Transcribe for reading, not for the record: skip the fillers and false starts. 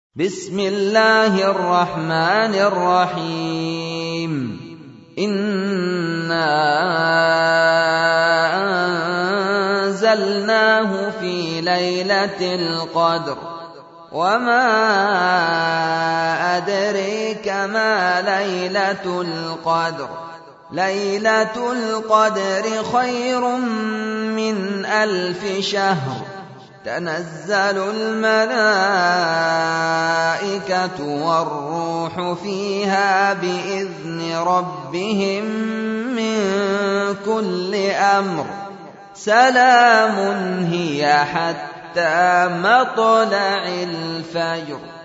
بسم الله الرحمن الرحيم إنا أنزلناه في ليلة القدر وما أدريك ما ليلة القدر ليلة القدر خير من 1000 شهر تنزل الملائكة والروح فيها بإذن ربهم من كل أمر سلام هي حتى مطلع الفجر.